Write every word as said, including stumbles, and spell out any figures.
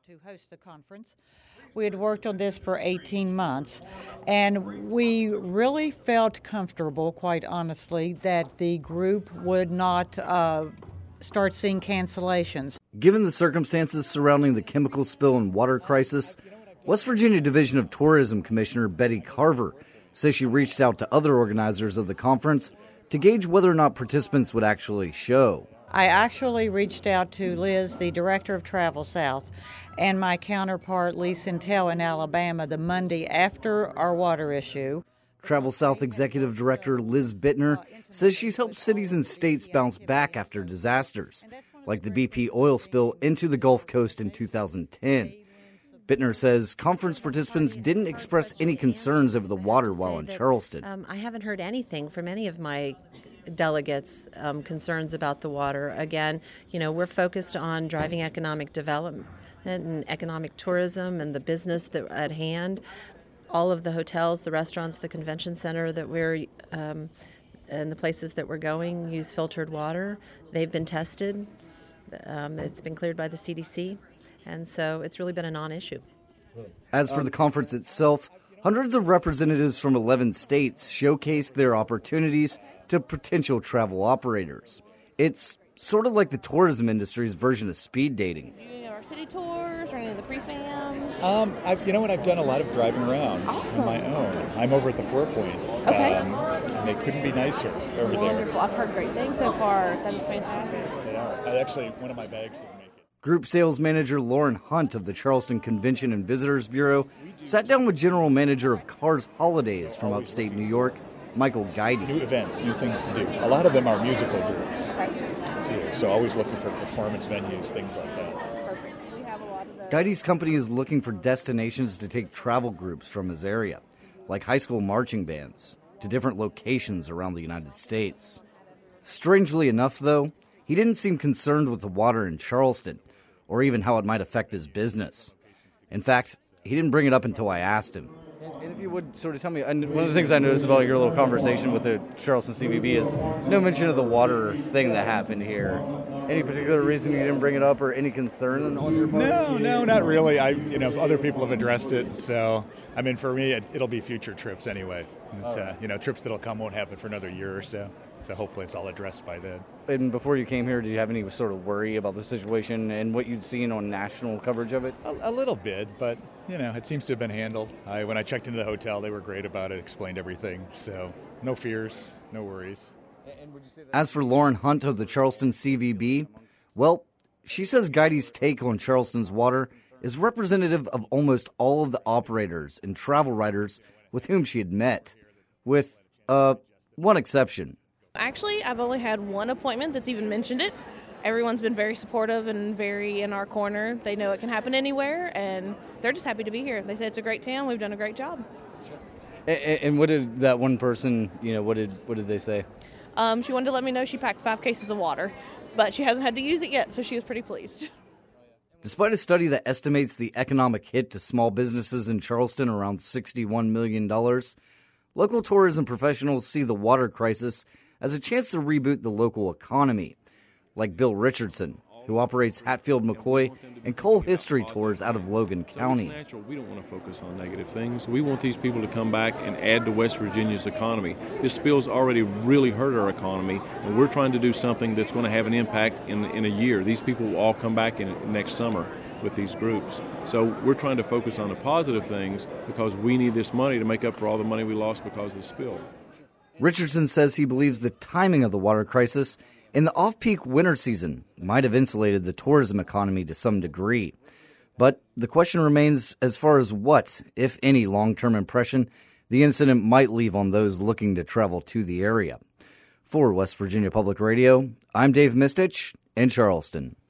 to host the conference. We had worked on this for eighteen months, and we really felt comfortable, quite honestly, that the group would not uh, start seeing cancellations. Given the circumstances surrounding the chemical spill and water crisis, West Virginia Division of Tourism Commissioner Betty Carver says she reached out to other organizers of the conference to gauge whether or not participants would actually show. I actually reached out to Liz, the director of Travel South, and my counterpart, Lee Sintel in Alabama, the Monday after our water issue. Travel South Executive Director Liz Bittner says she's helped cities and states bounce back after disasters, like the B P oil spill into the Gulf Coast in two thousand ten. Bittner says conference participants didn't express any concerns over the water while in Charleston. Um, I haven't heard anything from any of my delegates um, concerns about the water. Again, you know, we're focused on driving economic development and economic tourism and the business that at hand. All of the hotels, the restaurants, the convention center that we're um, and the places that we're going use filtered water. They've been tested. Um, it's been cleared by the C D C, and so it's really been a non-issue. As for the conference itself, hundreds of representatives from eleven states showcased their opportunities to potential travel operators. It's sort of like the tourism industry's version of speed dating. Do you know our city tours or any of the pre-fams? Um, I've, you know what? I've done a lot of driving around Awesome. on my own. I'm over at the Four Points. Okay. Um, and they couldn't be nicer over Wonderful. there. I've heard great things so far. That is fantastic. They are. I actually, one of my bags didn't make it. Group sales manager Lauren Hunt of the Charleston Convention and Visitors Bureau sat down with general manager of Cars Holidays from upstate New York, Michael Guidey. New events, new things to do. A lot of them are musical groups, too. So always looking for performance venues, things like that. Perfect. We have a lot of those. Guidey's company is looking for destinations to take travel groups from his area, like high school marching bands, to different locations around the United States. Strangely enough, though, he didn't seem concerned with the water in Charleston, or even how it might affect his business. In fact, he didn't bring it up until I asked him. And if you would sort of tell me, and one of the things I noticed about your little conversation with the Charleston C V B is no mention of the water thing that happened here. Any particular reason you didn't bring it up, or any concern on your part? No, no, not really. I, you know, other people have addressed it. So, I mean, for me, it, it'll be future trips anyway. It, uh, you know, trips that'll come won't happen for another year or so. So hopefully it's all addressed by then. And before you came here, did you have any sort of worry about the situation and what you'd seen on national coverage of it? A, a little bit, but, you know, it seems to have been handled. I, when I checked into the hotel, they were great about it, explained everything. So no fears, no worries. As for Lauren Hunt of the Charleston C V B, well, she says Guidey's take on Charleston's water is representative of almost all of the operators and travel writers with whom she had met, with uh, one exception. Actually, I've only had one appointment that's even mentioned it. Everyone's been very supportive and very in our corner. They know it can happen anywhere, and they're just happy to be here. They say it's a great town. We've done a great job. And, and what did that one person, you know, what did what did they say? Um, she wanted to let me know she packed five cases of water, but she hasn't had to use it yet, so she was pretty pleased. Despite a study that estimates the economic hit to small businesses in Charleston around sixty-one million dollars, local tourism professionals see the water crisis as a chance to reboot the local economy, like Bill Richardson, who operates Hatfield McCoy and Coal History Tours out of Logan County. So it's natural. We don't want to focus on negative things. We want these people to come back and add to West Virginia's economy. This spill's already really hurt our economy, and we're trying to do something that's going to have an impact in in a year. These people will all come back in next summer with these groups. So we're trying to focus on the positive things because we need this money to make up for all the money we lost because of the spill. Richardson says he believes the timing of the water crisis in the off-peak winter season might have insulated the tourism economy to some degree. But the question remains as far as what, if any, long-term impression the incident might leave on those looking to travel to the area. For West Virginia Public Radio, I'm Dave Mistich in Charleston.